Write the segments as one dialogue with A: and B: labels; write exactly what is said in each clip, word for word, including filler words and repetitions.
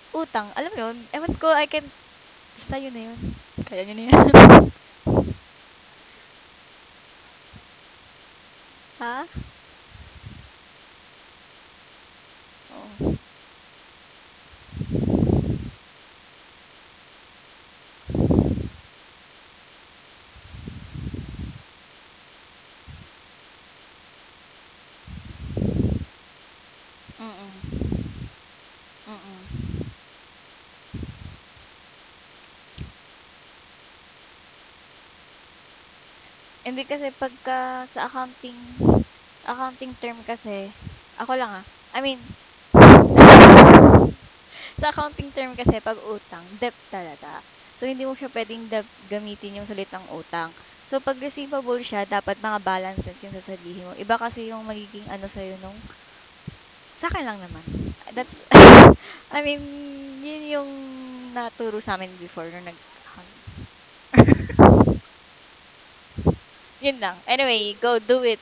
A: Utang, alam mo yun? Ewan ko, I can, basta yun na yun. Kaya nyo na yun. Ha? Oo. Mm-mm. Mm-mm. Hindi kasi pagka sa accounting, accounting term kasi, ako lang ah. I mean, sa accounting term kasi pag utang, debt talaga. So hindi mo siya pwedeng debt gamitin yung salitang utang. So pag receivable siya, dapat mga balances yung sasabihin mo. Iba kasi yung magiging ano sa'yo nung, sa akin lang naman. That's, I mean, yun yung naturo sa amin before nung nag Yun lang. Anyway, go do it.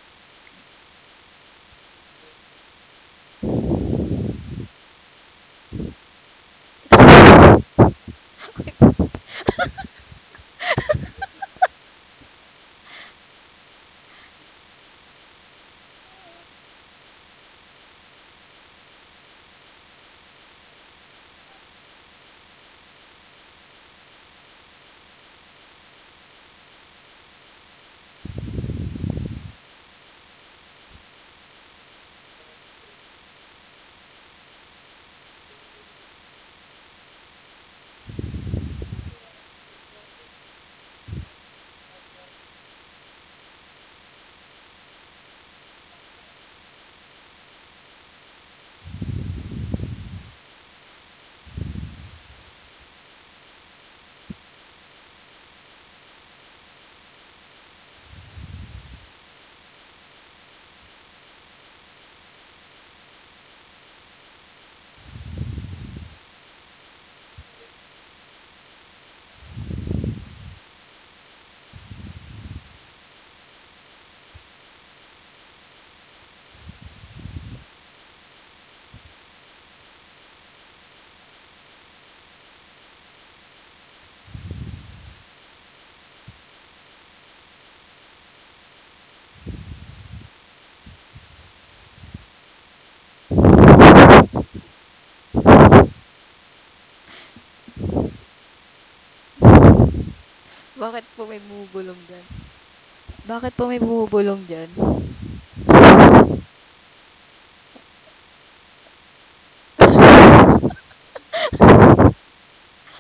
A: Bakit po may bumubulong dyan? Bakit po may bumubulong dyan?